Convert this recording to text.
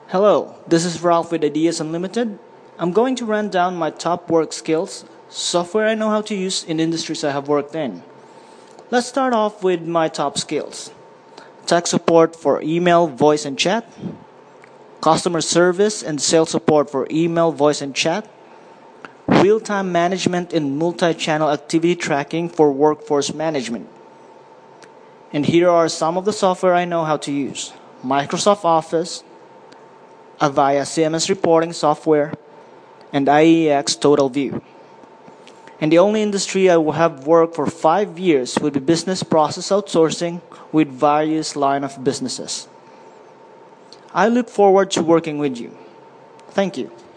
Hello, this is Ralph with Ideas Unlimited. I'm going to run down my top work skills, software I know how to use in industries I have worked in. Let's start off with my top skills: tech support for email, voice, and chat, customer service and sales support for email, voice, and chat, real time management and multi channel activity tracking for workforce management. And here are some of the software I know how to use: Microsoft Office, Avaya CMS reporting software, and IEX Total View. And the only industry I will have worked for 5 years would be business process outsourcing with various line of businesses. I look forward to working with you. Thank you.